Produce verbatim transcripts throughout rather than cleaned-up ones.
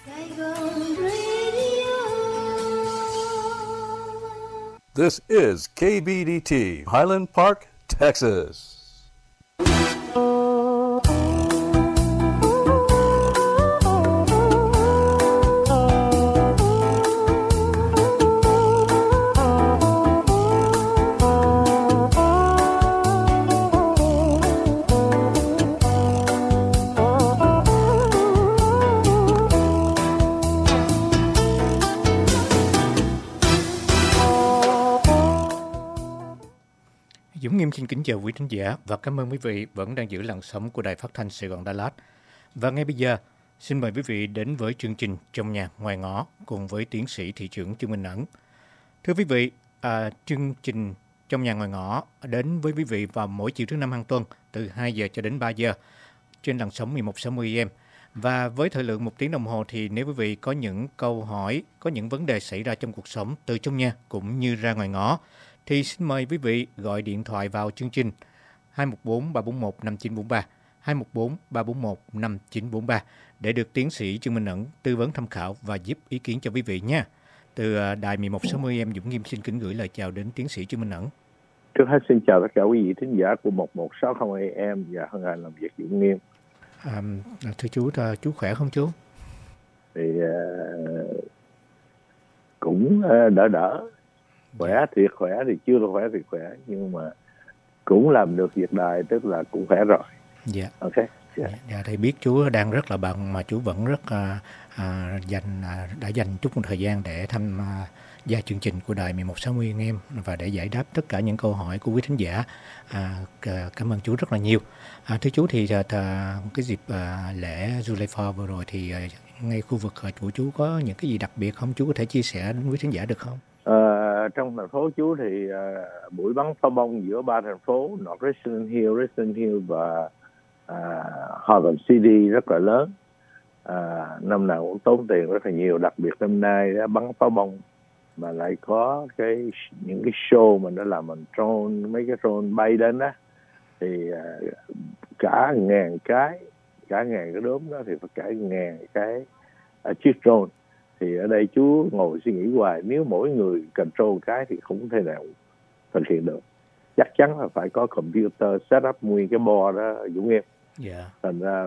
This is K B D T, Highland Park, Texas. Dũng Nghiêm xin kính chào quý thính giả và cảm ơn quý vị vẫn đang giữ làn sóng của Đài Phát thanh Sài Gòn Đà Lạt. Và ngay bây giờ, xin mời quý vị đến với chương trình Trong nhà ngoài ngõ cùng với tiến sĩ thị trưởng Trương Minh Ẩn. Thưa quý vị, à, chương trình Trong nhà ngoài ngõ đến với quý vị vào mỗi chiều thứ năm hàng tuần từ hai giờ cho đến ba giờ trên làn sóng mười một sáu mươi A M. Và với thời lượng một tiếng đồng hồ thì nếu quý vị có những câu hỏi, có những vấn đề xảy ra trong cuộc sống từ trong nhà cũng như ra ngoài ngõ, thì xin mời quý vị gọi điện thoại vào chương trình hai một bốn ba bốn một năm chín bốn ba, hai một bốn ba bốn một năm chín bốn ba để được tiến sĩ Trương Minh Ẩn tư vấn tham khảo và giúp ý kiến cho quý vị nha. Từ đài mười một sáu mươi A M, Dũng Nghiêm xin kính gửi lời chào đến tiến sĩ Trương Minh Ẩn. Trước hết xin chào tất cả quý vị thính giả của một một sáu không A M và hân hạnh làm việc Dũng Nghiêm. À, thưa chú, chú khỏe không chú? Thì uh, cũng uh, đỡ đỡ. Khỏe thiệt khỏe thì chưa là khỏe thì khỏe, nhưng mà cũng làm được việc đài, tức là cũng khỏe rồi. Dạ. Ok. Yeah. Dạ, dạ, thầy biết chú đang rất là bận mà chú vẫn rất à, à, dành à, đã dành chút một thời gian để tham à, gia chương trình của đài mười một sáu mươi A M và để giải đáp tất cả những câu hỏi của quý thính giả. À, cảm ơn chú rất là nhiều. À, thưa chú thì à, cái dịp à, lễ Zulaifa vừa rồi thì à, ngay khu vực của chú có những cái gì đặc biệt không? Chú có thể chia sẻ đến quý thính giả được không? À, trong thành phố chú thì à, buổi bắn pháo bông giữa ba thành phố North Richland Hill, Richland Hill và à, Harlem City rất là lớn. À, năm nào cũng tốn tiền rất là nhiều, đặc biệt năm nay đã bắn pháo bông mà lại có cái những cái show mà nó làm bằng drone, mấy cái drone bay đến đó thì à, cả ngàn cái cả ngàn cái đốm đó thì phải cả ngàn cái à, chiếc drone. Thì ở đây chú ngồi suy nghĩ hoài, nếu mỗi người control cái thì không thể nào thực hiện được. Chắc chắn là phải có computer set up nguyên cái board đó Dũng Nghiêm. Yeah. Thành ra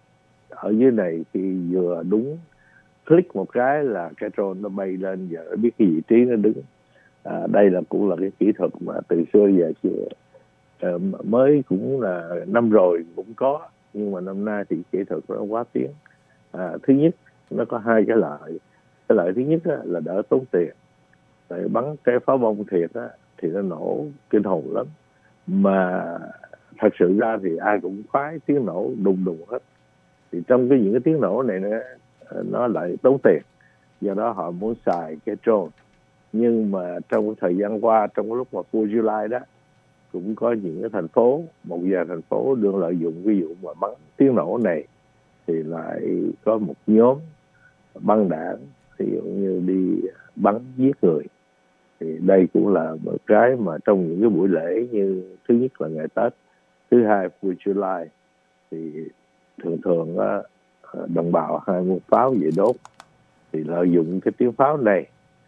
ở dưới này thì vừa đúng click một cái là cái drone nó bay lên và nó biết cái vị trí nó đứng. À, đây là cũng là cái kỹ thuật mà từ xưa giờ chưa, à, mới cũng là năm rồi cũng có, nhưng mà năm nay thì kỹ thuật nó quá tiến. À, thứ nhất nó có hai cái lợi. Cái lợi thứ nhất á, là đỡ tốn tiền. Tại bắn cái pháo bông thiệt á, thì nó nổ kinh hồn lắm. Mà thật sự ra thì ai cũng khoái tiếng nổ đùng đùng hết. Thì trong cái những cái tiếng nổ này nó, nó lại tốn tiền. Do đó họ muốn xài cái drone. Nhưng mà trong cái thời gian qua, trong cái lúc mà fourth of July đó, cũng có những cái thành phố, một vài thành phố đương lợi dụng ví dụ mà bắn tiếng nổ này thì lại có một nhóm băng đảng ví dụ như đi bắn giết người. Thì đây cũng là một cái mà trong những cái buổi lễ như thứ nhất là ngày Tết, thứ hai fourth of July thì thường thường đồng bào hay mua pháo về đốt, thì lợi dụng cái tiếng pháo này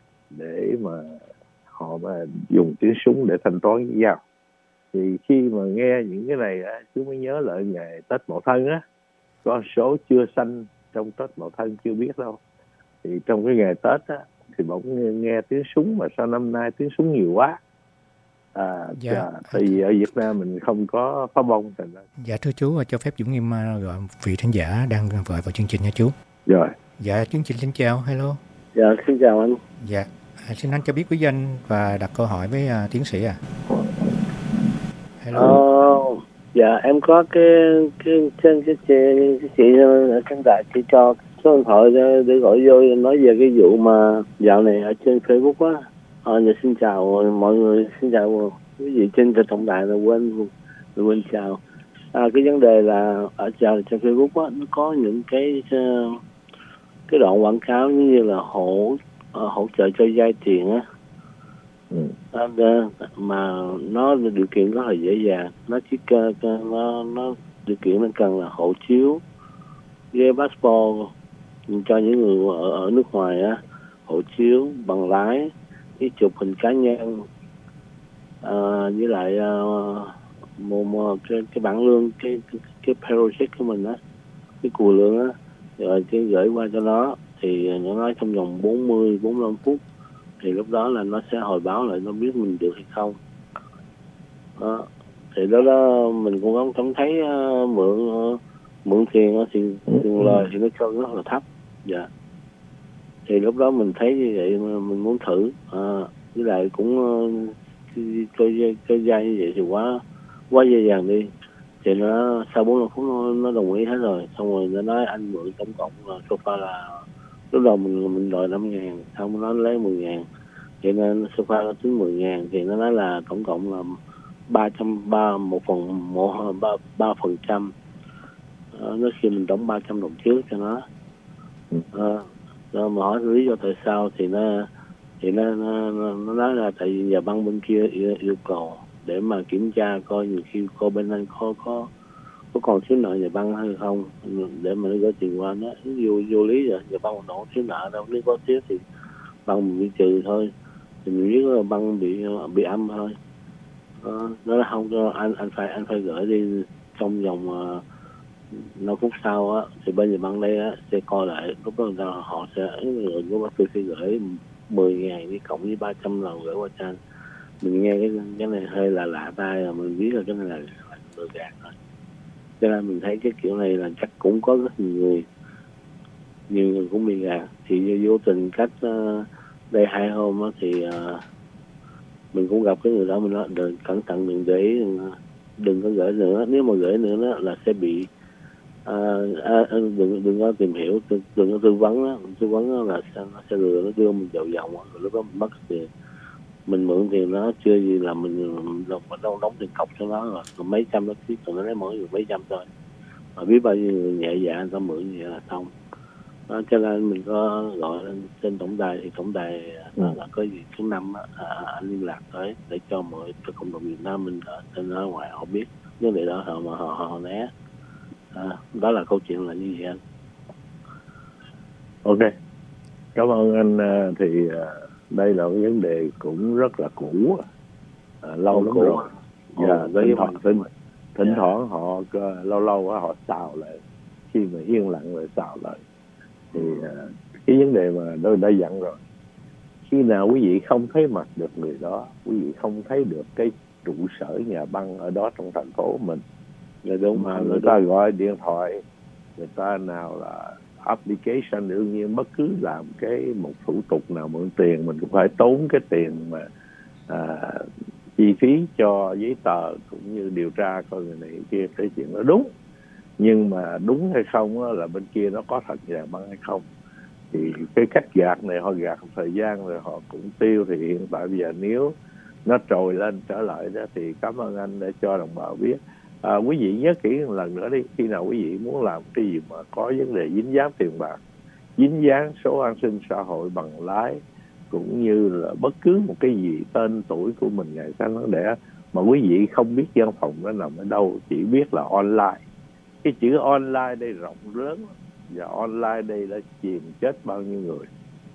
để mà họ mà dùng tiếng súng để thanh toán với nhau. Thì khi mà nghe những cái này á, chú mới nhớ lại ngày Tết Mậu Thân á, có số chưa sanh trong Tết Mậu Thân chưa biết đâu. Thì trong cái ngày Tết á, thì bỗng nghe, nghe tiếng súng, mà sao năm nay tiếng súng nhiều quá. À, dạ. Chà, tại vì ở Việt Nam mình không có pháo bông. Thành ra. Dạ thưa chú, cho phép Dũng Nghiêm gọi vị thính giả đang gọi vào chương trình nha chú. Rồi. Dạ, chương trình xin chào, hello. Dạ, xin chào anh. Dạ, à, xin anh cho biết quý danh và đặt câu hỏi với uh, tiến sĩ à. Hello. Ờ, dạ em có cái cái trên cái chị cái chị ở trên đài chị cho số điện thoại để, để gọi vô nói về cái vụ mà dạo này ở trên Facebook á. Ờ, dạ, xin chào mọi người, xin chào quý vị trên tổng đài là quên quên chào. À, cái vấn đề là ở trên trên Facebook á, nó có những cái cái đoạn quảng cáo như là hỗ hỗ trợ cho vay tiền á. Ừ. Mà nó điều kiện rất là dễ dàng, nó chỉ nó nó điều kiện nó cần là hộ chiếu với passport cho những người ở, ở nước ngoài á, hộ chiếu, bằng lái, cái chụp hình cá nhân, à, với lại à, một, một cái, cái bảng lương, cái cái, cái payroll check của mình á, cái cù lương á, rồi cái gửi qua cho nó, thì nó nói trong vòng bốn mươi bốn mươi lăm phút, thì lúc đó là nó sẽ hồi báo lại nó biết mình được hay không. Đó. Thì đó đó mình cũng không cảm thấy uh, mượn uh, mượn tiền uh, thì tiền lời thì nó cho rất là thấp. Dạ. Thì lúc đó mình thấy như vậy mà mình muốn thử, à, với lại cũng uh, chơi chơi dây như vậy thì quá quá dễ dàng đi. Thì nó sau bốn mươi lăm phút nó, nó đồng ý hết rồi, xong rồi nó nói anh mượn tổng cộng là sofa là lúc đầu mình mình đòi năm ngàn, xong nó lấy mười ngàn, cho nên sofa nó tính mười ngàn, thì nó nói là tổng cộng là ba trăm ba một phần một ba ba phần trăm. Nó khi mình đóng ba trăm đồng trước cho nó. À, rồi mà hỏi lý do tại sao thì nó thì nó nó, nó nói là tại vì nhà băng bên kia yêu, yêu cầu để mà kiểm tra coi nhiều khi cô bên anh có có có còn thiếu nợ nhà băng hay không, để mà nó gửi tiền qua. Nó vô vô lý rồi, nhà băng nó không thiếu nợ đâu, nếu có thiếu thì băng mình bị trừ thôi, thì mình biết là băng bị bị âm thôi. Ờ, nó là không cho anh anh phải anh phải gửi đi trong vòng uh, năm phút sau á, thì bên nhà băng đây á sẽ coi lại, lúc đó họ sẽ người của bác tôi sẽ gửi mười ngàn đi cộng với ba trăm lần gửi qua cho anh. Mình nghe cái cái này hơi là lạ tai rồi, mình biết là cái này là, là lừa gạt thôi. Cho nên mình thấy cái kiểu này là chắc cũng có rất nhiều người nhiều người cũng bị gạt. Thì vô tình cách uh, đây hai hôm á, thì uh, mình cũng gặp cái người đó, mình nói đừng cẩn thận, đừng để ý, đừng, đừng có gửi nữa, nếu mà gửi nữa đó là sẽ bị uh, uh, đừng đừng có tìm hiểu, đừng, đừng có tư vấn đó. Tư vấn đó là sẽ, nó sẽ lừa, nó đưa mình vào vòng, rồi lúc đó mình mất tiền. Mình mượn tiền nó chưa gì là mình đâu đâu đóng tiền cọc cho nó rồi, còn mấy trăm nó tiếc, còn nó lấy mỗi người mấy trăm thôi, mà biết bao nhiêu người nhẹ dạ người ta mượn như vậy là xong. Đó, cho nên mình có gọi lên trên tổng đài, thì tổng đài ừ. là có gì thứ năm à, anh liên lạc tới để cho mọi cho cộng đồng Việt Nam mình ở trên ở ngoài họ biết vấn đề đó, họ mà họ họ né. À, đó là câu chuyện là như vậy anh. Ok, cảm ơn anh. Thì đây là cái vấn đề cũng rất là cũ, à, lâu lắm rồi. Dạ, thỉnh thoảng thỉnh, thỉnh yeah. thoảng họ lâu lâu họ xào lại, khi mà yên lặng lại xào lại. Thì uh, cái vấn đề mà tôi đã dặn rồi, khi nào quý vị không thấy mặt được người đó, quý vị không thấy được cái trụ sở nhà băng ở đó trong thành phố mình, là đúng mà người ta gọi điện thoại, người ta nào là application, đương nhiên bất cứ làm cái một thủ tục nào mượn tiền mình cũng phải tốn cái tiền mà à, chi phí cho giấy tờ cũng như điều tra coi người này kia, cái chuyện đó đúng. Nhưng mà đúng hay không đó, là bên kia nó có thật nhà băng hay không. Thì cái cách gạt này họ gạt một thời gian rồi họ cũng tiêu. Thì hiện tại bây giờ nếu nó trồi lên trở lại đó, thì cảm ơn anh đã cho đồng bào biết. À, quý vị nhớ kỹ một lần nữa đi, khi nào quý vị muốn làm cái gì mà có vấn đề dính dáng tiền bạc, dính dáng số an sinh xã hội, bằng lái, cũng như là bất cứ một cái gì tên tuổi của mình, ngày tháng nó đẻ, mà quý vị không biết văn phòng nó nằm ở đâu, chỉ biết là online. Cái chữ online đây rộng lớn, và online đây đã chìm chết bao nhiêu người.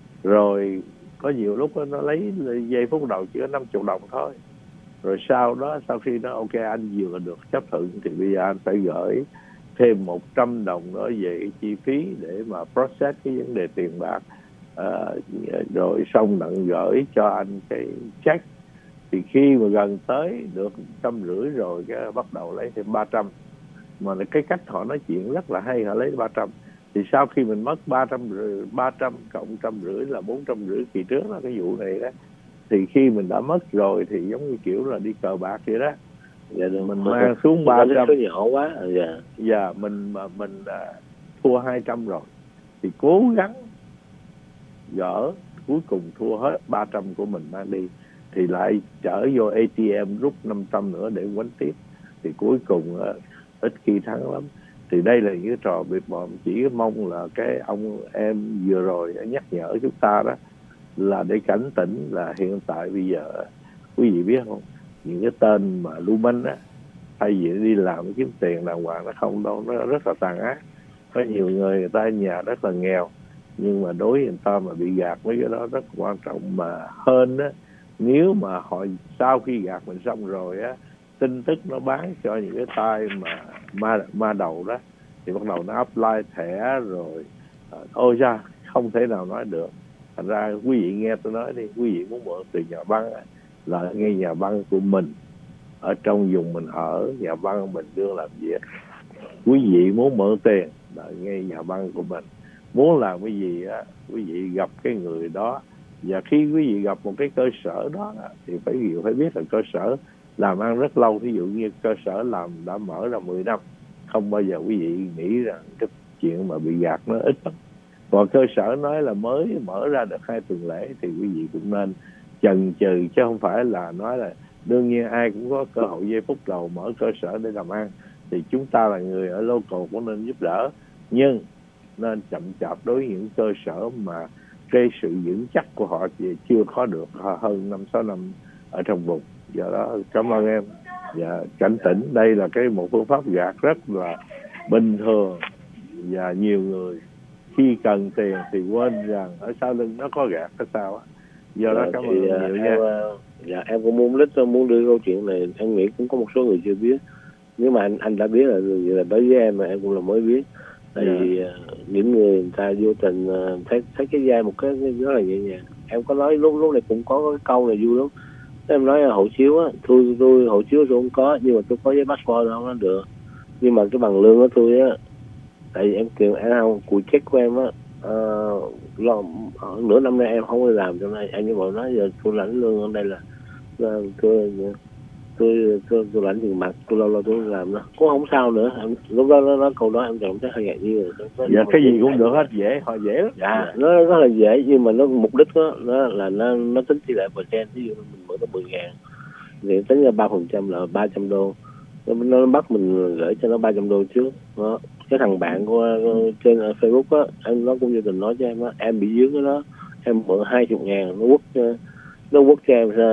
Rồi có nhiều lúc nó lấy giây phút đầu chỉ có năm mươi đồng thôi. Rồi sau đó, sau khi nó ok anh vừa được chấp thuận, thì bây giờ anh phải gửi thêm một trăm đồng nữa về chi phí để mà process cái vấn đề tiền bạc. À, rồi xong đặng gửi cho anh cái check. Thì khi mà gần tới được trăm rưỡi rồi, cái bắt đầu lấy thêm ba trăm. Mà cái cách họ nói chuyện rất là hay, họ lấy ba trăm. Thì sau khi mình mất ba trăm, ba trăm cộng trăm rưỡi là bốn trăm rưỡi kỳ trước là cái vụ này đó. Thì khi mình đã mất rồi thì giống như kiểu là đi cờ bạc vậy đó. Dạ, mình mang xuống ba trăm. Số nhỏ quá. Dạ. Dạ, mình mà mình à, thua hai trăm rồi thì cố gắng gỡ, cuối cùng thua hết ba trăm của mình mang đi, thì lại chở vô a tê em rút năm trăm nữa để quánh tiếp. Thì cuối cùng à, ít khi thắng lắm. Thì đây là những cái trò biệt bợm. Chỉ mong là cái ông em vừa rồi nhắc nhở chúng ta đó, là để cảnh tỉnh là hiện tại bây giờ quý vị biết không, những cái tên mà lưu manh á, thay vì đi làm kiếm tiền đàng hoàng, nó không đâu, nó rất là tàn ác. Có nhiều người người ta nhà rất là nghèo, Nhưng mà đối với người ta mà bị gạt mấy cái đó rất quan trọng. Mà hơn á, nếu mà họ sau khi gạt mình xong rồi á, tin tức nó bán cho những cái tay mà ma, ma đầu đó, thì bắt đầu nó apply thẻ rồi ôi ra không thể nào nói được. Thành ra quý vị nghe tôi nói đi, quý vị muốn mượn từ nhà băng là nghe nhà băng của mình ở trong vùng mình ở, nhà băng mình đương làm việc. Quý vị muốn mượn tiền là nghe nhà băng của mình. Muốn làm cái gì á, quý vị gặp cái người đó, và khi quý vị gặp một cái cơ sở đó thì phải hiểu phải biết là cơ sở làm ăn rất lâu. Ví dụ như cơ sở làm đã mở ra mười năm, không bao giờ quý vị nghĩ rằng cái chuyện mà bị gạt nó ít lắm. Còn cơ sở nói là mới mở ra được hai tuần lễ thì quý vị cũng nên chần chừ, chứ không phải là nói là đương nhiên ai cũng có cơ hội giây phút đầu mở cơ sở để làm ăn, thì chúng ta là người ở local cũng nên giúp đỡ, nhưng nên chậm chạp đối với những cơ sở mà cái sự vững chắc của họ chưa có được hơn năm sáu năm ở trong vùng. Do đó cảm ơn em. Và cảnh tỉnh đây là cái một phương pháp gạt rất là bình thường, và nhiều người khi cần tiền thì quên rằng ở sau lưng nó có gạt cái sao á. Do đó cảm ơn nhiều em, nha. Dạ em cũng muốn lít muốn đưa câu chuyện này, em nghĩ cũng có một số người chưa biết. Nếu mà anh anh đã biết là là đối với em mà em cũng là mới biết. Tại vì yeah. những người người ta vô tình thấy thấy cái vai một cái rất là nhẹ nhàng. Em có nói lúc lúc này cũng có cái câu này vui lắm. Em nói hộ chiếu á, tôi tôi hộ chiếu tôi không có, nhưng mà tôi có giấy passport đâu nó được. Nhưng mà cái bằng lương của tôi á, tại vì em kêu em không cụ check của em á, uh, lo nửa năm nay em không đi làm, cho nên em như vậy nói giờ tôi lãnh lương ở đây là, là tôi tôi tôi tôi lãnh tiền mặt, tôi lâu lâu tôi làm đó cũng không sao nữa. Em, lúc đó nó nói câu đó em cảm thấy hơi ngạc nhiên rồi. Dạ cái gì cũng được hết, dễ họ dễ lắm. Dạ, dạ nó rất là dễ, nhưng mà nó mục đích đó nó là nó nó tính tỷ lệ percent. Ví dụ mình mở tới mười ngàn thì tính ra ba phần trăm là ba trăm đô, nó, nó bắt mình gửi cho nó ba trăm đô trước đó. Cái thằng bạn của trên Facebook á, anh nó cũng vô tình nói cho em á, em bị dướng cái đó, em mượn hai chục ngàn nó quất nó quất cho em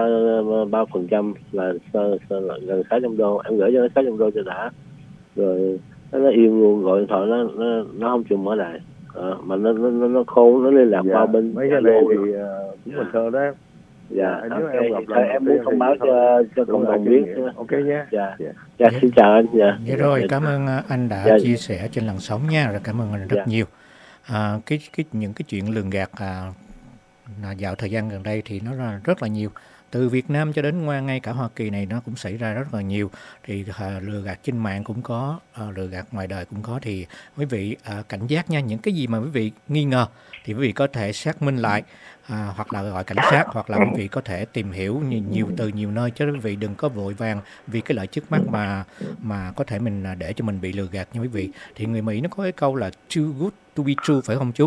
ba phần trăm là, là gần sáu trăm đô, em gửi cho nó sáu trăm đô cho đã, rồi nó, nó im luôn, gọi điện thoại nó nó nó không chịu mở lại, à, mà nó nó nó khôn, nó liên lạc dạ, qua bên mấy cái này thì uh, cũng bình thường đó. Dạ, nếu okay. em gặp Thôi, em muốn thông báo cho cho cộng đồng biết. Ok nhé. Dạ. Dạ. Dạ, xin chào anh. Dạ. Dạ rồi, dạ. Cảm ơn anh đã dạ. chia sẻ trên làn sóng nha, rồi cảm ơn anh rất dạ. nhiều. À, cái cái những cái chuyện lường gạt à, dạo thời gian gần đây thì nó ra rất là nhiều. Từ Việt Nam cho đến ngay cả Hoa Kỳ này nó cũng xảy ra rất là nhiều. Thì à, lừa gạt trên mạng cũng có, à, lừa gạt ngoài đời cũng có. Thì quý vị à, cảnh giác nha. Những cái gì mà quý vị nghi ngờ thì quý vị có thể xác minh lại, à, hoặc là gọi cảnh sát, hoặc là quý vị có thể tìm hiểu nhiều, nhiều từ nhiều nơi, chứ quý vị đừng có vội vàng vì cái lợi trước mắt mà mà có thể mình để cho mình bị lừa gạt nha quý vị. Thì người Mỹ nó có cái câu là too good to be true, phải không chú?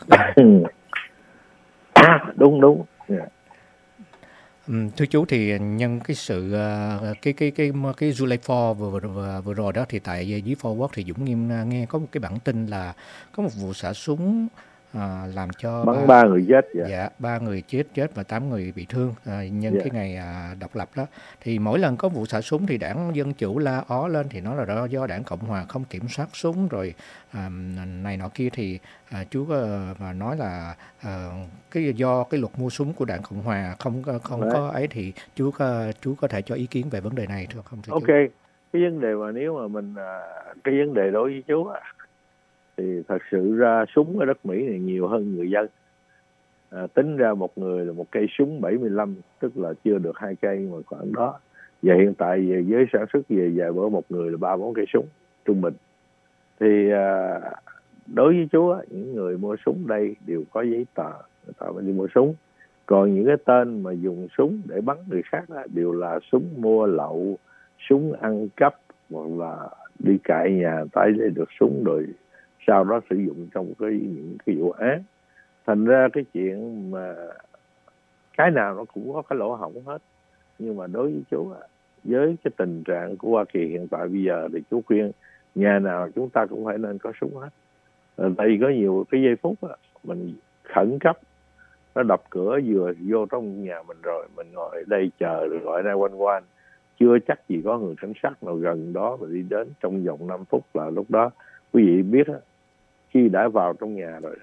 À, đúng đúng. Yeah. Thưa chú, thì nhân cái sự cái cái cái cái July fourth vừa, vừa vừa rồi đó, thì tại dưới Fort Worth thì Dũng Nghiêm nghe có một cái bản tin là có một vụ xả súng à, làm cho bắn ba người chết. Dạ, dạ ba người chết chết và tám người bị thương à, nhân yeah. cái ngày à, độc lập đó. Thì mỗi lần có vụ xả súng thì đảng Dân Chủ la ó lên thì nói là do, do đảng Cộng Hòa không kiểm soát súng rồi à, này nọ kia. Thì à, chú mà nói là à, cái do cái luật mua súng của đảng Cộng Hòa không không Đấy. có ấy, thì chú có, chú có thể cho ý kiến về vấn đề này được không thưa Ok, chú? cái vấn đề mà nếu mà mình cái vấn đề đối với chú á, thì thật sự ra súng ở đất Mỹ này nhiều hơn người dân. À, tính ra một người là một cây súng bảy mươi lăm, tức là chưa được hai cây mà khoảng đó. Và hiện tại về giới sản xuất về vài bữa một người là ba bốn cây súng trung bình. Thì à, đối với chú á, những người mua súng đây đều có giấy tờ, người ta mới đi mua súng. Còn những cái tên mà dùng súng để bắn người khác á, đều là súng mua lậu, súng ăn cắp, hoặc là đi cại nhà tay để được súng rồi sau đó sử dụng trong cái những cái vụ án. Thành ra cái chuyện mà cái nào nó cũng có cái lỗ hổng hết. Nhưng mà đối với chú với cái tình trạng của Hoa Kỳ hiện tại bây giờ thì chú khuyên nhà nào chúng ta cũng phải nên có súng hết. Tại vì có nhiều cái giây phút á, mình khẩn cấp nó đập cửa vừa vô trong nhà mình rồi, mình ngồi đây chờ rồi gọi ra quanh quanh, chưa chắc gì có người cảnh sát nào gần đó mà đi đến trong vòng năm phút là lúc đó quý vị biết á, khi đã vào trong nhà rồi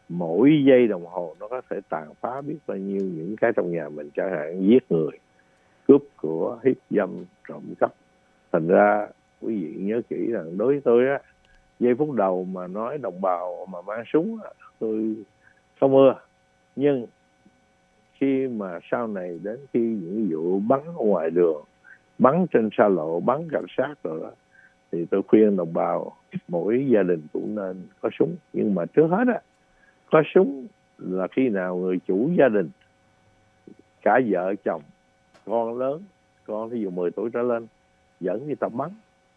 mỗi giây đồng hồ nó có thể tàn phá biết bao nhiêu những cái trong nhà mình, chẳng hạn giết người, cướp của, hiếp dâm, trộm cắp. Thành ra quý vị nhớ kỹ rằng đối với tôi á, giây phút đầu mà nói đồng bào mà mang súng á, tôi không ưa. Nhưng khi mà sau này đến khi những vụ bắn ở ngoài đường, bắn trên xa lộ, bắn cảnh sát rồi đó, thì tôi khuyên đồng bào mỗi gia đình cũng nên có súng. Nhưng mà trước hết á, có súng là khi nào người chủ gia đình, cả vợ chồng, con lớn, con ví dụ mười tuổi trở lên, dẫn đi tập bắn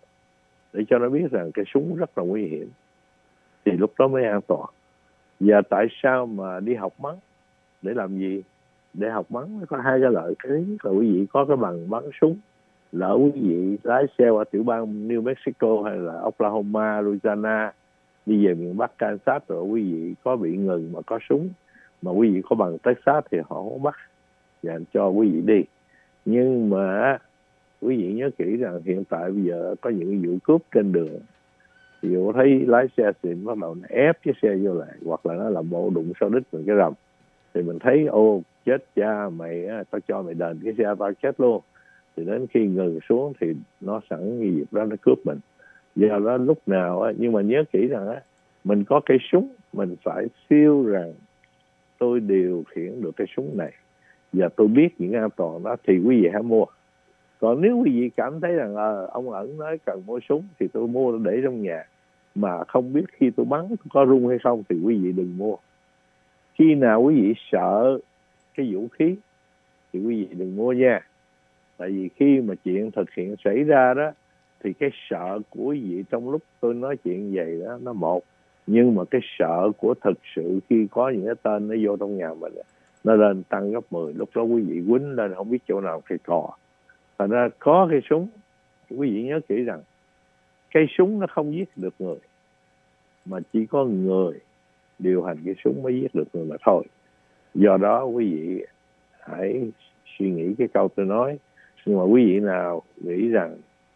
để cho nó biết rằng cái súng rất là nguy hiểm, thì lúc đó mới an toàn. Và tại sao mà đi học bắn? Để làm gì? Để học bắn có hai cái lợi. Cái thứ là quý vị có cái bằng bắn súng. Lỡ quý vị lái xe qua tiểu bang New Mexico hay là Oklahoma, Louisiana, đi về miền Bắc Kansas rồi quý vị có bị ngừng mà có súng, mà quý vị có bằng Texas thì họ không bắt và cho quý vị đi. Nhưng mà quý vị nhớ kỹ rằng hiện tại bây giờ có những vụ cướp trên đường, ví dụ thấy lái xe xịn bắt đầu nó ép cái xe vô lại, hoặc là nó làm bộ đụng sau đít mình cái rầm, thì mình thấy ô chết cha mày, tao cho mày đền cái xe tao chết luôn. Thì đến khi ngừng xuống thì nó sẵn cái việc đó nó cướp mình. Do đó lúc nào á, nhưng mà nhớ kỹ rằng á, mình có cây súng, mình phải siêu rằng tôi điều khiển được cái súng này và tôi biết những an toàn đó thì quý vị hãy mua. Còn nếu quý vị cảm thấy rằng à, ông ẩn nói cần mua súng thì tôi mua để trong nhà, mà không biết khi tôi bắn có rung hay không thì quý vị đừng mua. Khi nào quý vị sợ cái vũ khí thì quý vị đừng mua nha. Tại vì khi mà chuyện thực hiện xảy ra đó, thì cái sợ của quý vị trong lúc tôi nói chuyện vậy đó nó một, nhưng mà cái sợ của thực sự khi có những cái tên nó vô trong nhà mình nó lên tăng gấp mười. Lúc đó quý vị quýnh lên không biết chỗ nào cây cò. Thành ra có cây súng, quý vị nhớ kỹ rằng cây súng nó không giết được người, mà chỉ có người điều hành cái súng mới giết được người mà thôi. Do đó quý vị hãy suy nghĩ cái câu tôi nói. Nhưng mà quý vị nào nghĩ rằng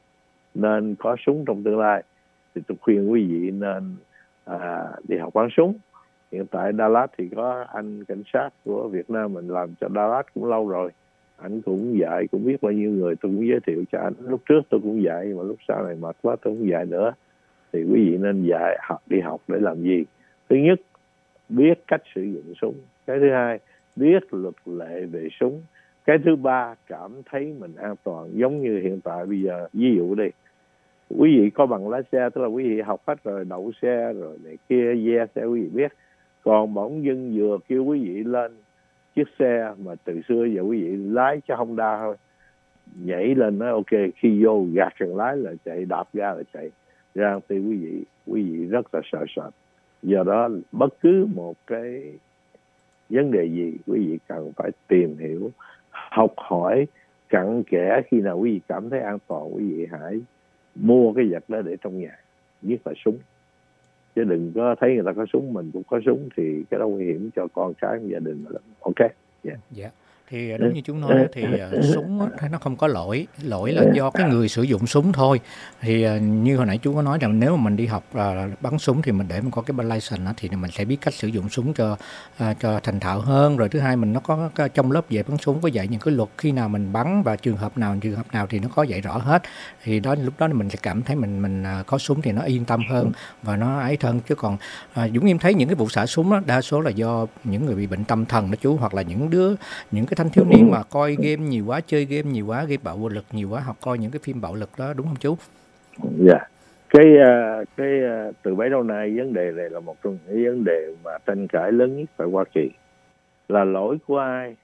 nên có súng trong tương lai thì tôi khuyên quý vị nên à, đi học bắn súng. Hiện tại Dallas thì có anh cảnh sát của Việt Nam mình làm cho Dallas cũng lâu rồi, anh cũng dạy, cũng biết bao nhiêu người, tôi cũng giới thiệu cho anh. Lúc trước tôi cũng dạy, mà lúc sau này mệt quá tôi không dạy nữa. Thì quý vị nên dạy học, đi học để làm gì? Thứ nhất, biết cách sử dụng súng. Cái thứ hai, biết luật lệ về súng. Cái thứ ba, cảm thấy mình an toàn. Giống như hiện tại bây giờ, ví dụ đi, quý vị có bằng lái xe, tức là quý vị học hết rồi, đậu xe rồi này kia, ve xe quý vị biết. Còn bỗng dưng vừa kêu quý vị lên chiếc xe mà từ xưa giờ quý vị lái cho Honda thôi, nhảy lên nói ok, khi vô gạt cần lái là chạy, đạp ga là chạy ra, thì quý vị quý vị rất là sợ sợ. Do đó bất cứ một cái vấn đề gì quý vị cần phải tìm hiểu, học hỏi cặn kẽ. Khi nào quý vị cảm thấy an toàn, quý vị hãy mua cái vật đó để trong nhà, nhất là súng. Chứ đừng có thấy người ta có súng mình cũng có súng thì cái đó nguy hiểm cho con cái gia đình lắm. Ok. Yeah. Yeah. Thì đúng như chú nói thì uh, súng á, nó không có lỗi, lỗi là do cái người sử dụng súng thôi. Thì uh, như hồi nãy chú có nói rằng nếu mà mình đi học uh, bắn súng thì mình để mình có cái license á, thì mình sẽ biết cách sử dụng súng cho uh, cho thành thạo hơn. Rồi thứ hai mình nó có cái, trong lớp dạy bắn súng có dạy những cái luật khi nào mình bắn và trường hợp nào trường hợp nào thì nó có dạy rõ hết. Thì đó lúc đó mình sẽ cảm thấy mình mình uh, có súng thì nó yên tâm hơn và nó ấy hơn. Chứ còn uh, Dũng em thấy những cái vụ xả súng đó đa số là do những người bị bệnh tâm thần đó chú, hoặc là những đứa những cái thanh thiếu niên mà coi game nhiều quá, chơi game nhiều quá, game bạo lực nhiều quá, hoặc coi những cái phim bạo lực đó, đúng không chú? Dạ. Yeah. Cái cái từ bấy lâu nay vấn đề này là một trong những vấn đề mà tranh cãi lớn nhất tại Hoa Kỳ. Là lỗi của ai?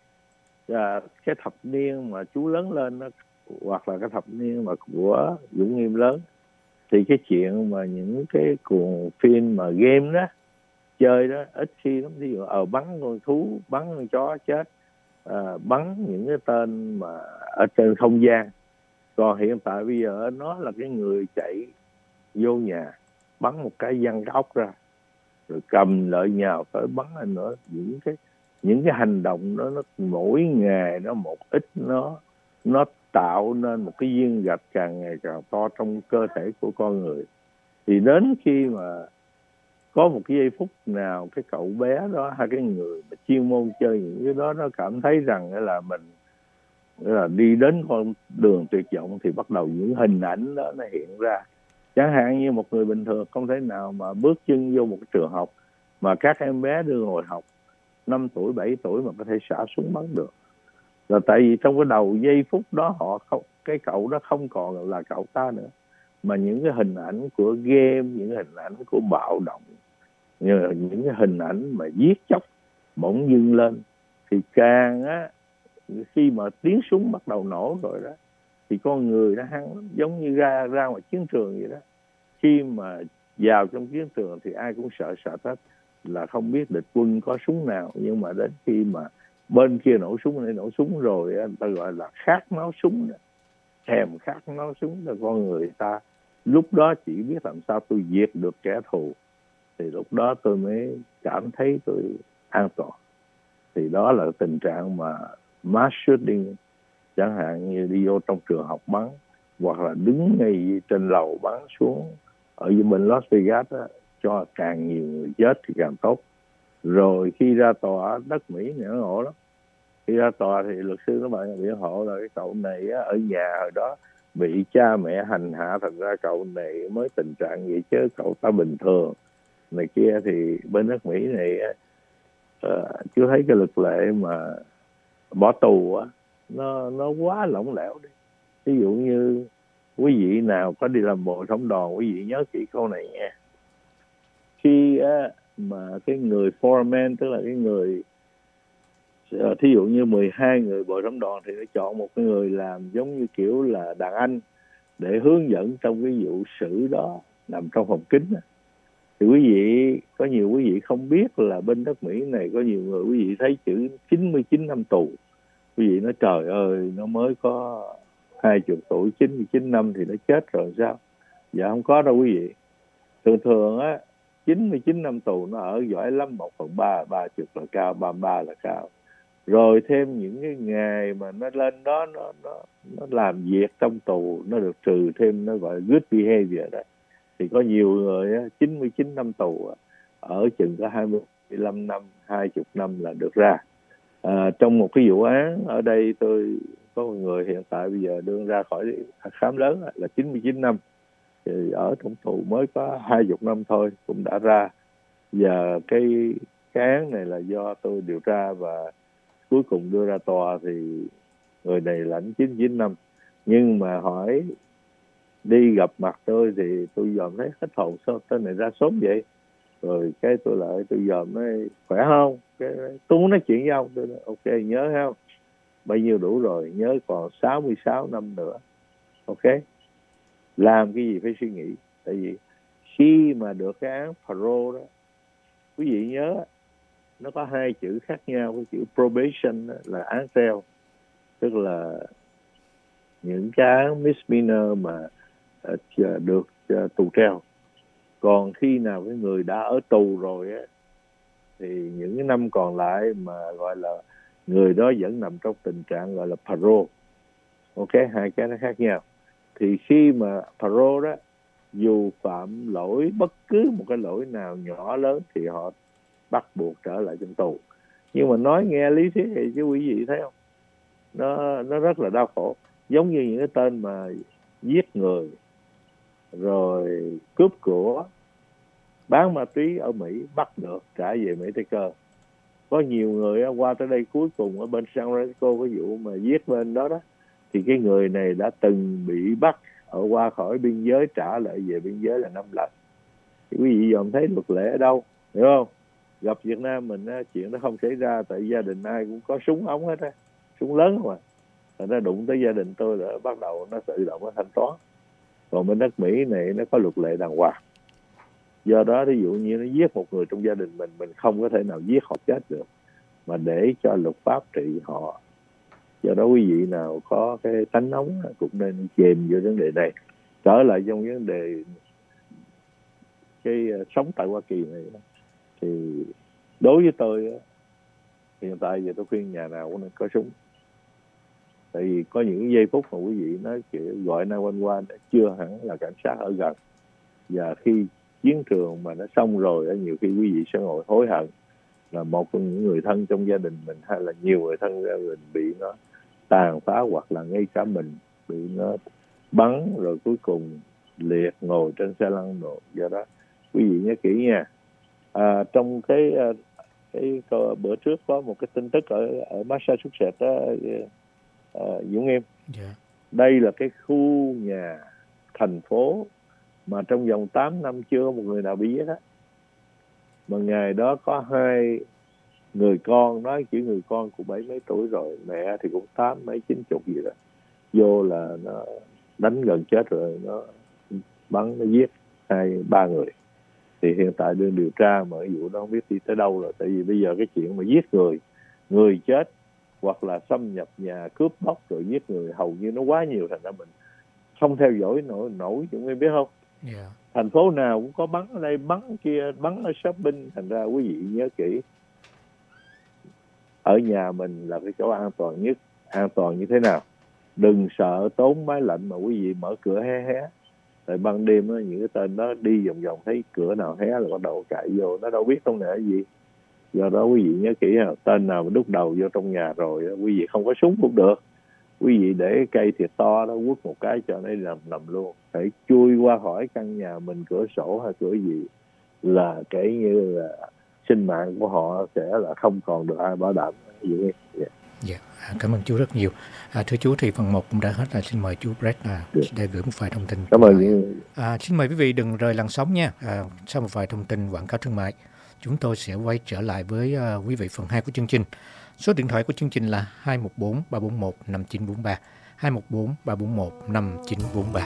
À, cái thập niên mà chú lớn lên đó, hoặc là cái thập niên mà của Dũng Nghiêm lớn, thì cái chuyện mà những cái cuồng phim mà game đó chơi đó ít khi lắm. Ví dụ ở bắn con thú, bắn con chó chết, à, bắn những cái tên mà ở trên không gian. Còn hiện tại bây giờ nó là cái người chạy vô nhà bắn một cái văng cái ốc ra rồi cầm lợi nhào tới bắn lên nữa. Những cái những cái hành động đó nó mỗi ngày nó một ít, nó nó tạo nên một cái viên gạch càng ngày càng to trong cơ thể của con người. Thì đến khi mà có một cái giây phút nào cái cậu bé đó hay cái người mà chuyên môn chơi những cái đó nó cảm thấy rằng là mình là đi đến con đường tuyệt vọng, thì bắt đầu những hình ảnh đó nó hiện ra. Chẳng hạn như một người bình thường không thể nào mà bước chân vô một cái trường học mà các em bé đưa ngồi học năm tuổi, bảy tuổi mà có thể xả súng bắn được. Là tại vì trong cái đầu giây phút đó họ không, cái cậu đó không còn là cậu ta nữa, mà những cái hình ảnh của game, những hình ảnh của bạo động, những cái hình ảnh mà giết chóc bỗng dưng lên. Thì càng á, khi mà tiếng súng bắt đầu nổ rồi đó, thì con người nó hăng lắm, giống như ra ra ngoài chiến trường vậy đó. Khi mà vào trong chiến trường thì ai cũng sợ sợ hết, là không biết địch quân có súng nào. Nhưng mà đến khi mà bên kia nổ súng này nổ súng rồi, người ta gọi là khát máu súng đó. Thèm khát máu súng là con người ta lúc đó chỉ biết làm sao tôi diệt được kẻ thù, thì lúc đó tôi mới cảm thấy tôi an toàn. Thì đó là tình trạng mà mass shooting, chẳng hạn như đi vô trong trường học bắn, hoặc là đứng ngay trên lầu bắn xuống ở bên Las Vegas đó, cho càng nhiều người chết thì càng tốt. Rồi khi ra tòa, đất Mỹ này nó ngộ lắm. Khi ra tòa thì luật sư nó bạn biện hộ là cái cậu này á, ở nhà hồi đó bị cha mẹ hành hạ, thành ra cậu này mới tình trạng vậy, chứ cậu ta bình thường này kia. Thì bên nước Mỹ này uh, chưa thấy cái luật lệ mà bỏ tù á, nó nó quá lỏng lẻo đi. Ví dụ như quý vị nào có đi làm bộ thống đoàn, quý vị nhớ kỹ câu này nha. Khi á, mà cái người foreman, tức là cái người uh, thí dụ như mười hai người bộ thống đoàn, thì nó chọn một cái người làm giống như kiểu là đàn anh để hướng dẫn trong cái vụ xử đó, nằm trong phòng kính á. Thì quý vị, có nhiều quý vị không biết là bên đất Mỹ này có nhiều người quý vị thấy chữ chín mươi chín năm tù. Quý vị nói trời ơi, nó mới có hai mươi tuổi, chín mươi chín năm thì nó chết rồi sao? Dạ không có đâu quý vị. Thường thường á, chín mươi chín năm tù nó ở giỏi lắm, một phần ba, ba mươi là cao, ba mươi ba là cao. Rồi thêm những cái ngày mà nó lên đó, nó, nó, nó làm việc trong tù, nó được trừ thêm, nó gọi là good behavior đó. Thì có nhiều người á, chín mươi chín năm tù á, ở chừng có hai mươi lăm năm, hai mươi năm là được ra. À, trong một cái vụ án ở đây, tôi có một người hiện tại bây giờ đương ra khỏi khám lớn là chín mươi chín năm, thì ở trong tù mới có hai mươi năm thôi cũng đã ra. Giờ cái, cái án này là do tôi điều tra và cuối cùng đưa ra tòa, thì người này lãnh chín mươi chín năm. Nhưng mà hỏi đi gặp mặt tôi thì tôi dòm thấy hết hồn, sao tên này ra sớm vậy? Rồi cái tôi lại tôi dòm nói khỏe không? Cái tôi muốn nói chuyện với ông. Tôi nói ok, nhớ không? Bao nhiêu đủ rồi? Nhớ còn sáu mươi sáu năm nữa. Ok? Làm cái gì phải suy nghĩ. Tại vì khi mà được cái án parole đó, quý vị nhớ nó có hai chữ khác nhau. Cái chữ probation đó là án treo, tức là những cái án misdemeanor mà uh, được uh, tù treo. Còn khi nào cái người đã ở tù rồi á, thì những cái năm còn lại mà gọi là người đó vẫn nằm trong tình trạng gọi là parole. Ok, hai cái nó khác nhau. Thì khi mà parole đó, dù phạm lỗi bất cứ một cái lỗi nào nhỏ lớn thì họ bắt buộc trở lại trong tù. Nhưng mà nói nghe lý thuyết thì chứ quý vị thấy không, nó nó rất là đau khổ. Giống như những cái tên mà giết người, rồi cướp của, bán ma túy ở Mỹ bắt được trả về Mỹ Tây Cơ. Có nhiều người qua tới đây cuối cùng ở bên San Francisco, cái vụ mà giết bên đó đó, thì cái người này đã từng bị bắt ở qua khỏi biên giới, trả lại về biên giới là năm lần. Thì quý vị dòm thấy luật lệ ở đâu, hiểu không? Gặp Việt Nam mình á, chuyện nó không xảy ra, tại gia đình ai cũng có súng ống hết á, súng lớn không à. Rồi nó đụng tới gia đình tôi là bắt đầu nó tự động nó thanh toán. Còn bên đất Mỹ này nó có luật lệ đàng hoàng. Do đó ví dụ như nó giết một người trong gia đình mình, mình không có thể nào giết họ chết được, mà để cho luật pháp trị họ. Do đó quý vị nào có cái tánh nóng cũng nên chìm vô vấn đề này. Trở lại trong vấn đề cái sống tại Hoa Kỳ này, thì đối với tôi hiện tại giờ tôi khuyên nhà nào cũng nên có súng. Tại vì có những giây phút mà quý vị nói kiểu gọi nine one one chưa hẳn là cảnh sát ở gần, và khi chiến trường mà nó xong rồi, nhiều khi quý vị sẽ ngồi hối hận là một trong những người thân trong gia đình mình hay là nhiều người thân gia đình bị nó tàn phá, hoặc là ngay cả mình bị nó bắn rồi cuối cùng liệt ngồi trên xe lăn rồi. Do đó quý vị nhớ kỹ nha. À, trong cái cái bữa trước có một cái tin tức ở ở Massachusetts đó, uh, Dũng Em. Yeah. Đây là cái khu nhà thành phố mà trong vòng tám năm chưa có một người nào bị giết hết. Mà ngày đó có hai người con, nói chỉ người con của bảy mấy tuổi rồi, mẹ thì cũng tám mấy chín chục gì đó, vô là nó đánh gần chết rồi, nó bắn nó giết hai ba người. Thì hiện tại đương điều tra mà vụ đó không biết đi tới đâu rồi. Tại vì bây giờ cái chuyện mà giết người, người chết hoặc là xâm nhập nhà cướp bóc rồi giết người hầu như nó quá nhiều, thành ra mình không theo dõi nổi nổi chúng em biết không? Yeah. Thành phố nào cũng có bắn ở đây, bắn ở kia, bắn ở shopping. Thành ra quý vị nhớ kỹ, ở nhà mình là cái chỗ an toàn nhất. An toàn như thế nào? Đừng sợ tốn máy lạnh mà quý vị mở cửa hé hé. Tại ban đêm á, những cái tên đó đi vòng vòng thấy cửa nào hé là bắt đầu chạy vô, nó đâu biết trong này cái gì. Do đó quý vị nhớ kỹ, tên nào mà đút đầu vô trong nhà rồi quý vị không có súng cũng được, quý vị để cây thiệt to đó quất một cái cho nó nằm nằm luôn. Phải chui qua khỏi căn nhà mình, cửa sổ hay cửa gì là kể như là sinh mạng của họ sẽ là không còn được ai bảo đảm. Yeah. Dạ, cảm ơn chú rất nhiều. À, thưa chú thì phần một cũng đã hết rồi, xin mời chú Brett à, để gửi một vài thông tin. Cảm ơn. À, xin mời quý vị đừng rời làn sóng nha. À, sau một vài thông tin quảng cáo thương mại, chúng tôi sẽ quay trở lại với uh, quý vị phần hai của chương trình. Số điện thoại của chương trình là hai một bốn ba bốn một năm chín bốn ba, hai một bốn ba bốn một năm chín bốn ba.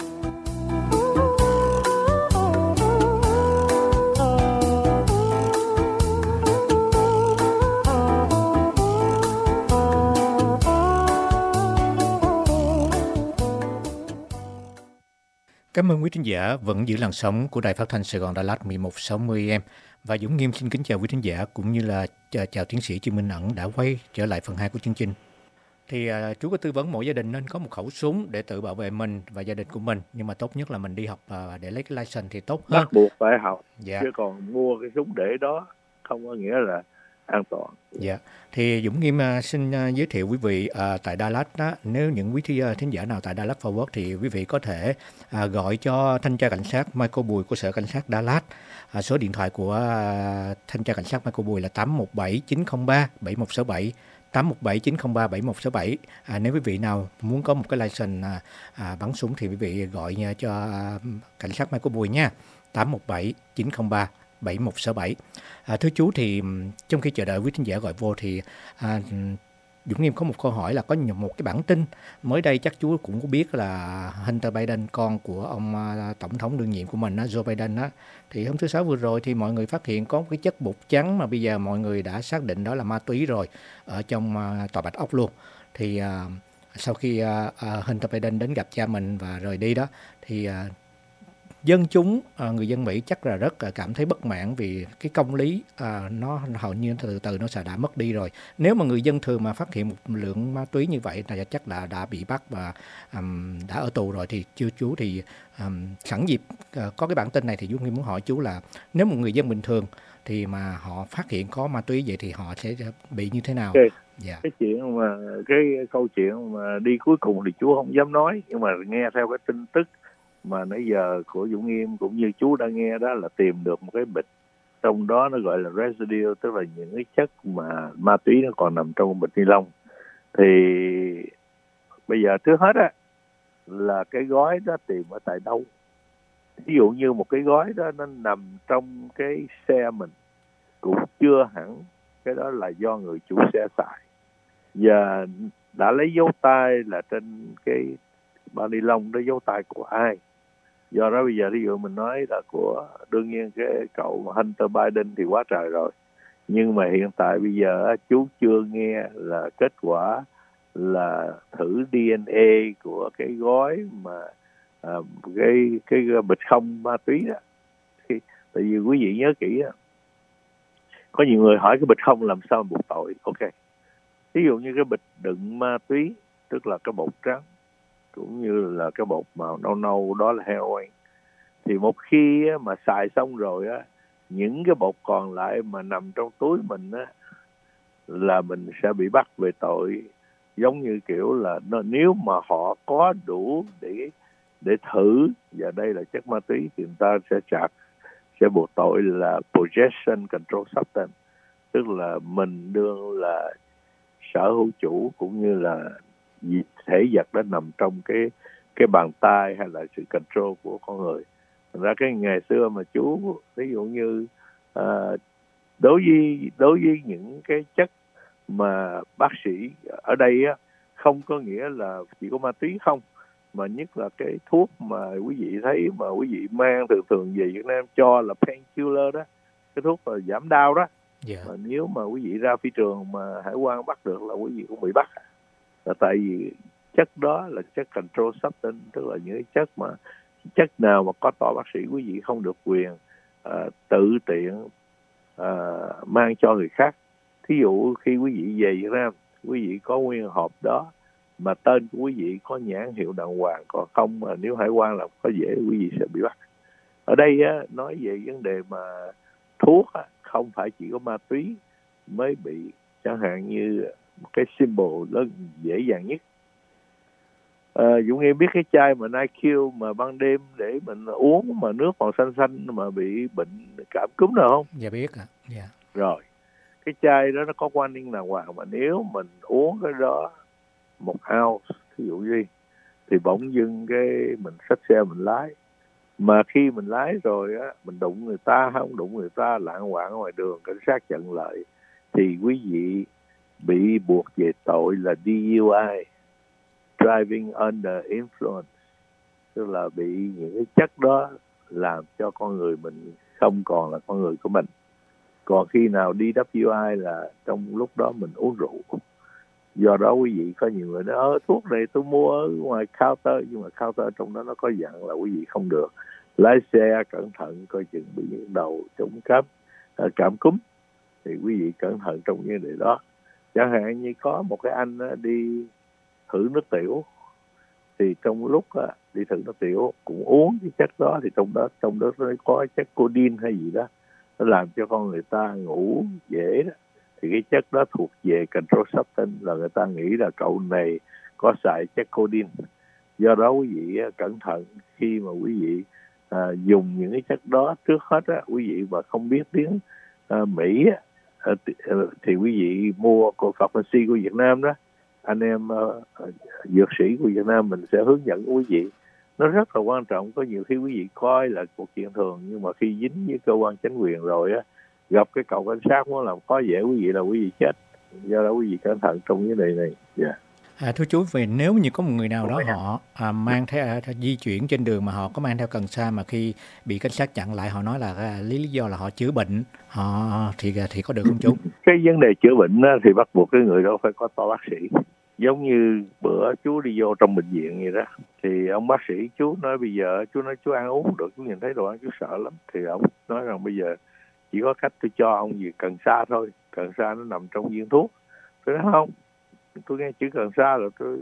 Cảm ơn quý thính giả vẫn giữ làn sóng của Đài Phát thanh Sài Gòn Đà Lạt mười một sáu mươi A M. Và Dũng Nghiêm xin kính chào quý thính giả cũng như là chào, chào tiến sĩ Trương Minh Ẩn đã quay trở lại phần hai của chương trình. Thì uh, chú có tư vấn mỗi gia đình nên có một khẩu súng để tự bảo vệ mình và gia đình của mình, nhưng mà tốt nhất là mình đi học uh, để lấy cái license thì tốt hơn. Bắt buộc phải học, dạ. Chứ còn mua cái súng để đó không có nghĩa là an toàn. Dạ. Thì Dũng Nghiêm uh, xin uh, giới thiệu quý vị uh, tại Đà Lạt đó, nếu những quý thí, thính giả nào tại Đà Lạt Fort Worth thì quý vị có thể uh, gọi cho thanh tra cảnh sát Michael Bùi của Sở Cảnh sát Đà Lạt. À, số điện thoại của uh, thanh tra cảnh sát Michael Bùi là tám một bảy chín không ba bảy một sáu bảy, tám một bảy chín không ba bảy một sáu bảy. À, nếu quý vị nào muốn có một cái license à, à, bắn súng thì quý vị gọi nha, cho à, cảnh sát Michael Bùi nha, tám một bảy chín không ba bảy một sáu bảy. À, thưa chú thì trong khi chờ đợi quý thính giả gọi vô thì à, Dũng Nghiêm có một câu hỏi là có một cái bản tin mới đây chắc chú cũng có biết là Hunter Biden, con của ông uh, tổng thống đương nhiệm của mình, uh, Joe Biden á, thì hôm thứ Sáu vừa rồi thì mọi người phát hiện có một cái chất bột trắng mà bây giờ mọi người đã xác định đó là ma túy rồi ở trong uh, tòa Bạch Ốc luôn. Thì uh, sau khi uh, uh, Hunter Biden đến gặp cha mình và rời đi đó thì uh, dân chúng, à, người dân Mỹ chắc là rất à, cảm thấy bất mãn vì cái công lý à, nó hầu như từ từ nó sẽ đã mất đi rồi. Nếu mà người dân thường mà phát hiện một lượng ma túy như vậy là chắc là đã bị bắt và um, đã ở tù rồi. Thì chưa chú thì um, sẵn dịp uh, có cái bản tin này thì Dũng Nghiêm muốn hỏi chú là nếu một người dân bình thường thì mà họ phát hiện có ma túy vậy thì họ sẽ bị như thế nào? Okay. Yeah. Cái chuyện mà cái câu chuyện mà đi cuối cùng thì chú không dám nói, nhưng mà nghe theo cái tin tức mà nãy giờ của Dũng Nghiêm cũng như chú đã nghe đó là tìm được một cái bịch, trong đó nó gọi là residue, tức là những cái chất mà ma túy nó còn nằm trong bịch ni lông. Thì bây giờ trước hết á là cái gói đó tìm ở tại đâu. Ví dụ như một cái gói đó nó nằm trong cái xe mình cũng chưa hẳn cái đó là do người chủ xe xài. Giờ đã lấy dấu tay là trên cái bao ni lông đó dấu tay của ai. Do đó bây giờ ví dụ mình nói là của, đương nhiên cái cậu Hunter Biden thì quá trời rồi. Nhưng mà hiện tại bây giờ chú chưa nghe là kết quả là thử đê en a của cái gói mà à, cái cái bịch không ma túy đó. Thì, tại vì quý vị nhớ kỹ đó, có nhiều người hỏi cái bịch không làm sao buộc tội. Ok, ví dụ như cái bịch đựng ma túy, tức là cái bột trắng cũng như là cái bột màu nâu nâu đó là heroin, Thì một khi á, mà xài xong rồi á, những cái bột còn lại mà nằm trong túi mình á, là mình sẽ bị bắt về tội, giống như kiểu là nếu mà họ có đủ để để thử, và đây là chất ma túy, thì người ta sẽ chặt sẽ buộc tội là possession control substance, tức là mình đương là sở hữu chủ cũng như là thể vật đó nằm trong cái cái bàn tay hay là sự control của con người. Thành ra cái ngày xưa mà chú ví dụ như à, đối với đối với những cái chất mà bác sĩ ở đây á, không có nghĩa là chỉ có ma túy không, mà nhất là cái thuốc mà quý vị thấy mà quý vị mang thường thường về Việt Nam cho là painkiller đó, cái thuốc là giảm đau đó. Yeah. Mà nếu mà quý vị ra phi trường mà hải quan bắt được là quý vị cũng bị bắt, là tại vì chất đó là chất control substance, tức là những chất mà chất nào mà có tòa bác sĩ quý vị không được quyền uh, tự tiện uh, mang cho người khác. Thí dụ khi quý vị về Việt Nam, quý vị có nguyên hộp đó mà tên của quý vị có nhãn hiệu đàng hoàng, còn không mà nếu hải quan là có dễ quý vị sẽ bị bắt. Ở đây á, nói về vấn đề mà thuốc á, không phải chỉ có ma túy mới bị, chẳng hạn như cái symbol đó dễ dàng nhất. À, Dũng nghe biết cái chai mà Nyquil mà ban đêm để mình uống mà nước màu xanh xanh mà bị bệnh cảm cúm nào không? Dạ biết ạ. Dạ. Rồi, cái chai đó nó có warning đàng hoàng, mà nếu mình uống cái đó một ounce, ví dụ như thì bỗng dưng cái mình xách xe mình lái, mà khi mình lái rồi á, mình đụng người ta không đụng người ta, lạng quạng ngoài đường, cảnh sát chặn lại, thì quý vị bị buộc về tội là đê u i, driving under influence, tức là bị những cái chất đó làm cho con người mình không còn là con người của mình. Còn khi nào đê vê i là trong lúc đó mình uống rượu. Do đó quý vị có nhiều người nói ơ thuốc này tôi mua ở ngoài counter, nhưng mà counter trong đó nó có dặn là quý vị không được lái xe, cẩn thận coi chừng bị những đầu chống cảm cảm cúm, thì quý vị cẩn thận trong vấn đề đó. Chẳng hạn như có một cái anh đi thử nước tiểu, thì trong lúc đi thử nước tiểu cũng uống cái chất đó, thì trong đó trong đó nó có chất codeine hay gì đó, nó làm cho con người ta ngủ dễ đó. Thì cái chất đó thuộc về control substance, là người ta nghĩ là cậu này có xài chất codeine. Do đó quý vị cẩn thận khi mà quý vị à, dùng những cái chất đó. Trước hết á, quý vị mà không biết tiếng à, Mỹ á, thì, thì quý vị mua của pharmacy của Việt Nam đó, anh em uh, dược sĩ của Việt Nam mình sẽ hướng dẫn quý vị. Nó rất là quan trọng. Có nhiều khi quý vị coi là một chuyện thường, nhưng mà khi dính với cơ quan chính quyền rồi á, gặp cái cậu cảnh sát muốn làm khó dễ quý vị là quý vị chết. Do đó quý vị cẩn thận trong cái này này. Yeah. À, thưa chú, về nếu như có một người nào đó họ à, mang theo à, di chuyển trên đường mà họ có mang theo cần sa, mà khi bị cảnh sát chặn lại họ nói là à, lý lý do là họ chữa bệnh, họ thì thì có được không chú? Cái vấn đề chữa bệnh á, thì bắt buộc cái người đó phải có to bác sĩ. Giống như bữa chú đi vô trong bệnh viện vậy đó, thì ông bác sĩ chú nói bây giờ chú nói chú ăn uống được, chú nhìn thấy đồ ăn chú sợ lắm, thì ông nói rằng bây giờ chỉ có cách tôi cho ông gì cần sa thôi, cần sa nó nằm trong viên thuốc. Tôi nói không, tôi nghe chữ cần sa là tôi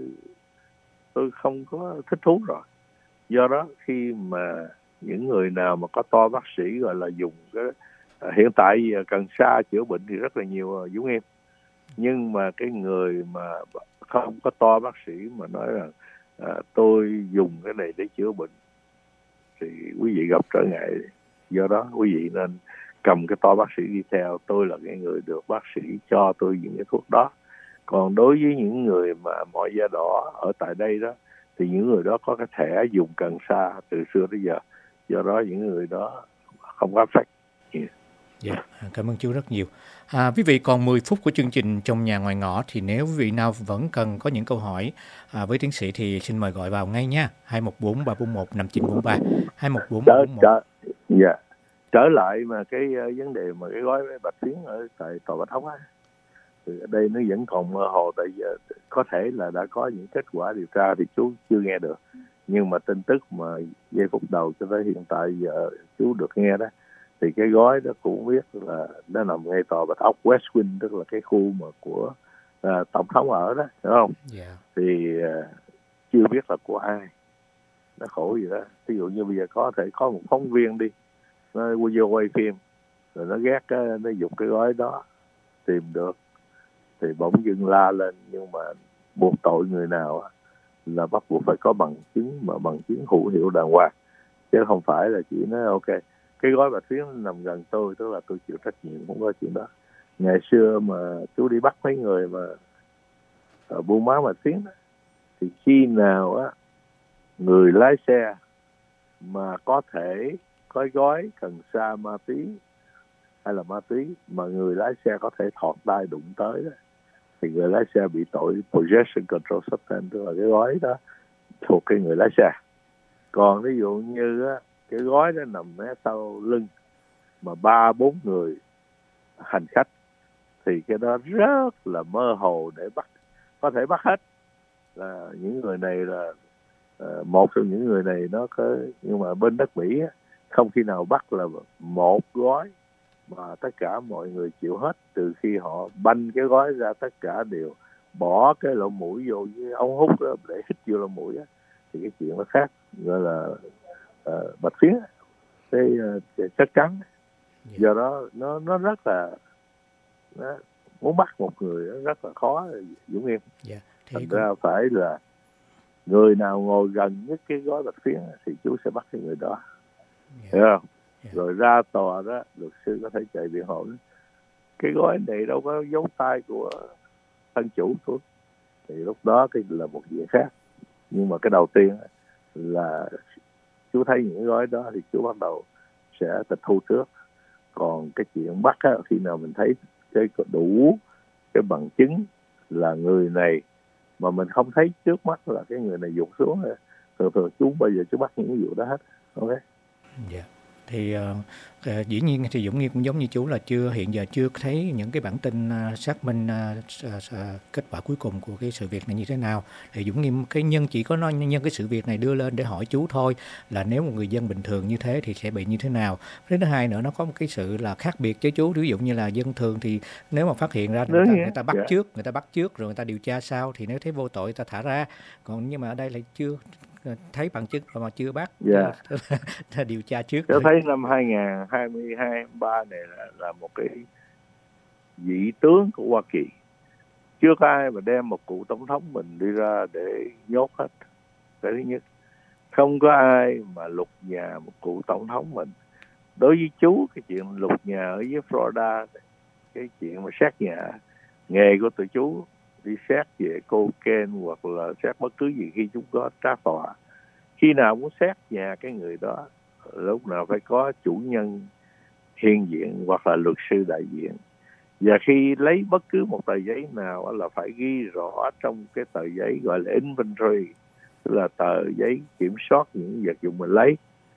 tôi không có thích thú rồi. Do đó khi mà những người nào mà có to bác sĩ gọi là dùng cái hiện tại cần sa chữa bệnh thì rất là nhiều Dũng em, nhưng mà cái người mà không có to bác sĩ mà nói rằng à, tôi dùng cái này để chữa bệnh thì quý vị gặp trở ngại. Do đó quý vị nên cầm cái to bác sĩ đi theo. Tôi là cái người được bác sĩ cho tôi những cái thuốc đó. Còn đối với những người mà mọi da đỏ ở tại đây đó, thì những người đó có cái thẻ dùng cần sa từ xưa tới giờ. Do đó những người đó không có phép. Yeah. Dạ, yeah, cảm ơn chú rất nhiều. À, quý vị còn mười phút của chương trình Trong Nhà Ngoài Ngõ, thì nếu quý vị nào vẫn cần có những câu hỏi à, với tiến sĩ thì xin mời gọi vào ngay nha. hai một bốn ba bốn một năm chín bốn ba, hai một bốn ba bốn một. Trở, trở, yeah. trở lại mà cái uh, vấn đề mà cái gói bạch phiến ở tại Tòa Bạch Ốc á, thì ở đây nó vẫn còn mơ hồ. Tại giờ có thể là đã có những kết quả điều tra thì chú chưa nghe được, nhưng mà tin tức mà giây phút đầu cho tới hiện tại giờ chú được nghe đó, thì cái gói đó cũng biết là nó nằm ngay Tòa Bạch Ốc West Wing, tức là cái khu mà của uh, tổng thống ở đó, đúng không? Yeah. Thì uh, chưa biết là của ai nó khổ gì đó. Ví dụ như bây giờ có thể có một phóng viên đi, nó vô quay phim rồi nó ghét cái, nó dùng cái gói đó tìm được thì bỗng dưng la lên, nhưng mà buộc tội người nào là bắt buộc phải có bằng chứng, mà bằng chứng hữu hiệu đàng hoàng, chứ không phải là chỉ nói ok cái gói bạc phiến nằm gần tôi, tức là tôi chịu trách nhiệm, không có chuyện đó. Ngày xưa mà chú đi bắt mấy người mà ở buôn bán bạc phiến thì khi nào á người lái xe mà có thể có gói cần sa ma túy hay là ma túy mà người lái xe có thể thọt tay đụng tới đó, thì người lái xe bị tội possession control substance, tức là cái gói đó thuộc cái người lái xe. Còn ví dụ như á, cái gói đó nằm ở sau lưng mà ba bốn người hành khách thì cái đó rất là mơ hồ để bắt, có thể bắt hết là những người này là uh, một trong những người này nó có, nhưng mà bên đất Mỹ á, không khi nào bắt là một gói mà tất cả mọi người chịu hết, từ khi họ banh cái gói ra tất cả đều bỏ cái lỗ mũi vô với ống hút đó để hít vô lỗ mũi á, thì cái chuyện nó khác, gọi là uh, bạch phiến, cái uh, chất trắng. Do đó nó nó rất là nó, muốn bắt một người nó rất là khó, Dũng Nghiêm. Yeah. Thành ra cũng phải là người nào ngồi gần nhất cái gói bạch phiến thì chú sẽ bắt cái người đó. Yeah. Hiểu không? Yeah. Rồi ra tòa đó luật sư có thể chạy biện hộ, cái gói này đâu có dấu tay của thân chủ tôi, thì lúc đó cái là một chuyện khác. Nhưng mà cái đầu tiên là chú thấy những gói đó thì chú bắt đầu sẽ tịch thu trước. Còn cái chuyện bắt á, khi nào mình thấy cái đủ cái bằng chứng là người này mà mình không thấy trước mắt là cái người này dục xuống, thường thường chú bây giờ chú bắt những vụ đó hết. Ok. Yeah. Thì uh, dĩ nhiên thì Dũng Nghiêm cũng giống như chú là chưa hiện giờ chưa thấy những cái bản tin uh, xác minh uh, uh, kết quả cuối cùng của cái sự việc này như thế nào. Thì Dũng Nghiêm cái nhân chỉ có nói nhân cái sự việc này đưa lên để hỏi chú thôi, là nếu một người dân bình thường như thế thì sẽ bị như thế nào. Cái thứ hai nữa, nó có một cái sự là khác biệt với chú. Ví dụ như là dân thường thì nếu mà phát hiện ra người ta, người ta bắt yeah. trước, người ta bắt trước rồi người ta điều tra sau, thì nếu thấy vô tội người ta thả ra. Còn nhưng mà ở đây lại chưa thấy bằng chứng mà chưa bắt, yeah. điều tra trước. Tôi thấy năm hai không hai hai ba này là, là một cái vị tướng của Hoa Kỳ, chưa có ai mà đem một cựu tổng thống mình đi ra để nhốt hết. Cái thứ nhất, không có ai mà lục nhà một cựu tổng thống mình. Đối với chú, cái chuyện lục nhà ở dưới Florida, cái chuyện mà xét nhà, nghề của tụi chú đi xét về cocaine hoặc là xét bất cứ gì khi chúng có tra tòa. Khi nào muốn xét nhà cái người đó, lúc nào phải có chủ nhân hiện diện hoặc là luật sư đại diện. Và khi lấy bất cứ một tờ giấy nào là phải ghi rõ trong cái tờ giấy gọi là inventory, tức là tờ giấy kiểm soát những vật dụng mình lấy,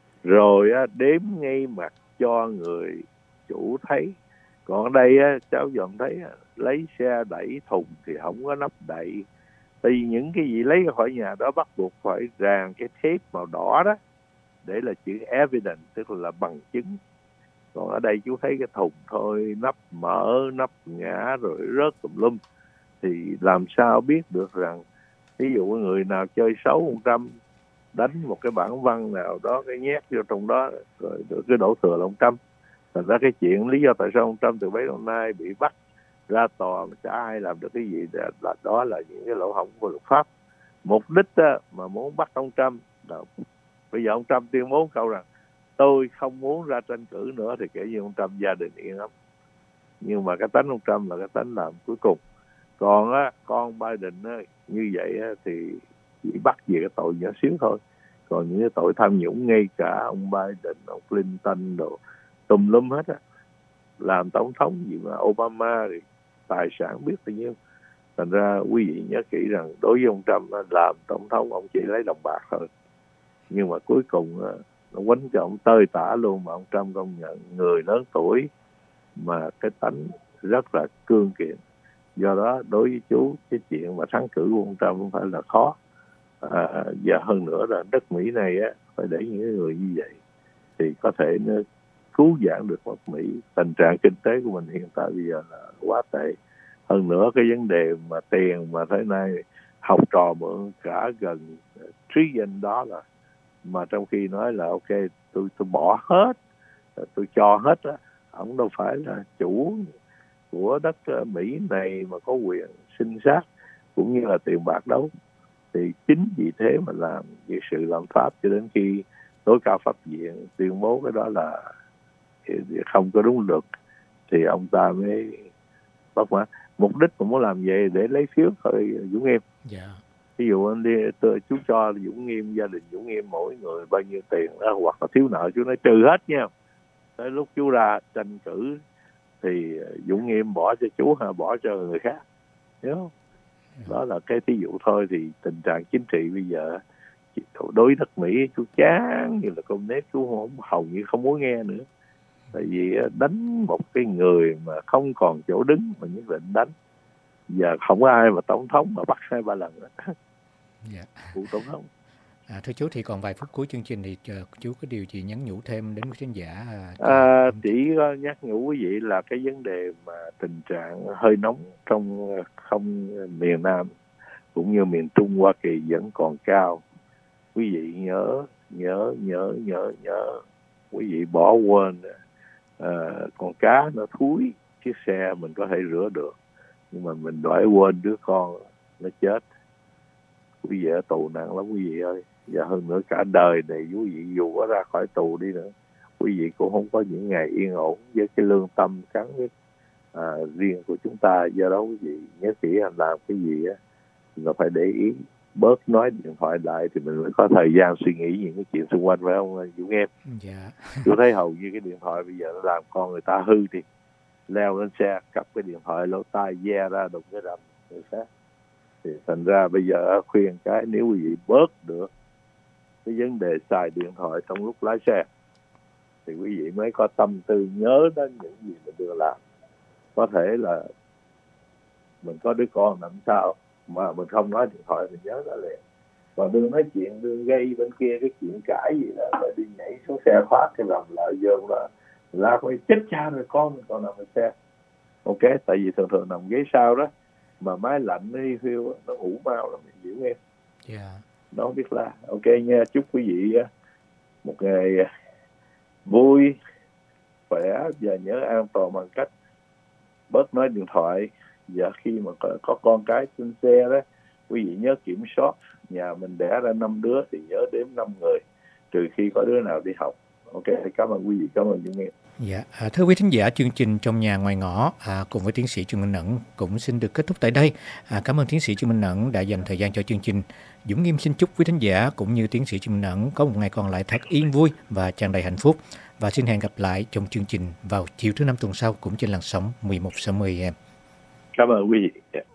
rồi đếm ngay mặt cho người chủ thấy. Còn ở đây cháu dòm thấy lấy xe đẩy thùng thì không có nắp đậy. Tại vì những cái gì lấy ra khỏi nhà đó bắt buộc phải ràng cái tape màu đỏ đó để là chữ evidence, tức là bằng chứng. Còn ở đây chú thấy cái thùng thôi, nắp mở, nắp ngã rồi rớt tùm lum, thì làm sao biết được rằng ví dụ người nào chơi xấu một trăm đánh một cái bản văn nào đó cái nhét vô trong đó rồi cái đổ thừa là ông Trump. Thành ra cái chuyện lý do tại sao ông Trump từ bấy lâu nay bị bắt ra tòa mà chả ai làm được cái gì, là, là đó là những cái lỗ hổng của luật pháp. Mục đích đó, mà muốn bắt ông Trump là, bây giờ ông Trump tuyên bố câu rằng tôi không muốn ra tranh cử nữa, thì kể như ông Trump gia đình yên lắm. Nhưng mà cái tánh ông Trump là cái tánh làm cuối cùng. Còn á, con Biden á, như vậy á, thì chỉ bắt về cái tội nhỏ xíu thôi. Còn những cái tội tham nhũng, ngay cả ông Biden, ông Clinton đồ tùm lum hết á, làm tổng thống gì mà Obama thì tài sản biết bao nhiêu. Thành ra quý vị nhớ kỹ rằng đối với ông Trump làm tổng thống ông chỉ lấy đồng bạc thôi, nhưng mà cuối cùng nó quánh cho ông tơi tả luôn. Mà ông Trump công nhận người lớn tuổi mà cái tánh rất là cương kiện. Do đó đối với chú, cái chuyện mà thắng cử của ông Trump không phải là khó. À, và hơn nữa là đất Mỹ này á, phải để những người như vậy thì có thể nó cứu vãn được nước Mỹ. Tình trạng kinh tế của mình hiện tại bây giờ là quá tệ. Hơn nữa cái vấn đề mà tiền mà thế này học trò mượn cả gần trillion đó là mà trong khi nói là ok tôi tôi bỏ hết, tôi cho hết á, ông đâu phải là chủ của đất Mỹ này mà có quyền sinh sát cũng như là tiền bạc đâu. Thì chính vì thế mà làm việc sự làm pháp cho đến khi tối cao pháp viện tuyên bố cái đó là không có đúng luật thì ông ta mới bắt mà mục đích cũng muốn làm vậy để lấy phiếu thôi Dũng Em. Yeah. Ví dụ anh đi tôi, chú cho Dũng Nghiêm, gia đình Dũng Nghiêm mỗi người bao nhiêu tiền đó, hoặc là thiếu nợ chú nói trừ hết nha. Tới lúc chú ra tranh cử thì Dũng Nghiêm bỏ cho chú hay bỏ cho người khác, hiểu không? Yeah. Đó là cái thí dụ thôi. Thì tình trạng chính trị bây giờ đối đất Mỹ chú chán như là con nếp, chú không, hầu như không muốn nghe nữa. Tại vì đánh một cái người mà không còn chỗ đứng mà nhất định đánh. Giờ không có ai mà tổng thống mà bắt hai ba lần nữa. Yeah. Phụ tổng thống. À, thưa chú thì còn vài phút cuối chương trình thì chờ, chú có điều gì nhắn nhủ thêm đến quý khán giả? À, chỉ nhắc nhủ quý vị là cái vấn đề mà tình trạng hơi nóng trong không miền Nam cũng như miền Trung Hoa Kỳ vẫn còn cao. Quý vị nhớ nhớ nhớ nhớ nhớ quý vị bỏ quên à, con cá nó thúi chiếc xe mình có thể rửa được, nhưng mà mình đợi quên đứa con nó chết. Quý vị ở tù nặng lắm quý vị ơi. Và hơn nữa cả đời này quý vị dù có ra khỏi tù đi nữa, quý vị cũng không có những ngày yên ổn với cái lương tâm cắn nhất à, riêng của chúng ta. Do đó quý vị nhớ kỹ làm cái gì á là phải để ý, bớt nói điện thoại lại thì mình mới có thời gian suy nghĩ những cái chuyện xung quanh, phải không Dũng Em? Dạ. Tôi thấy hầu như cái điện thoại bây giờ nó làm con người ta hư, thì leo lên xe cặp cái điện thoại lỗ tai ve ra đụng cái đầm người khác. Thì thành ra bây giờ khuyên cái nếu quý vị bớt được cái vấn đề xài điện thoại trong lúc lái xe thì quý vị mới có tâm tư nhớ đến những gì mình vừa làm. Có thể là mình có đứa con làm sao mà mình không nói điện thoại mình nhớ ra liền, còn đừng nói chuyện đừng gây bên kia cái chuyện cãi gì đó rồi đi nhảy xuống xe thoát cái lòng lợi vô là ra phải chết cha rồi con mình còn nằm trên xe. Ok, tại vì thường thường nằm ghế sau đó mà máy lạnh nó đi phiêu nó ngủ mau là mình hiểu em. Yeah. Đó biết là ok nha. Chúc quý vị một ngày vui khỏe và nhớ an toàn bằng cách bớt nói điện thoại. Và khi mà có, có con cái trên xe đó, quý vị nhớ kiểm soát. Nhà mình đẻ ra năm đứa thì nhớ đếm năm người, trừ khi có đứa nào đi học. Ok, cảm ơn quý vị, cảm ơn Dũng Nghiêm. Dạ, à, thưa quý thính giả, chương trình Trong Nhà Ngoài Ngõ à, cùng với tiến sĩ Trương Minh Ẩn cũng xin được kết thúc tại đây. À, cảm ơn tiến sĩ Trương Minh Ẩn đã dành thời gian cho chương trình. Dũng Nghiêm xin chúc quý thính giả cũng như tiến sĩ Trương Minh Ẩn có một ngày còn lại thật yên vui và tràn đầy hạnh phúc. Và xin hẹn gặp lại trong chương trình vào chiều thứ năm tuần sau cũng trên làn sóng mười một sáu mươi em. Cảm ơn quý vị.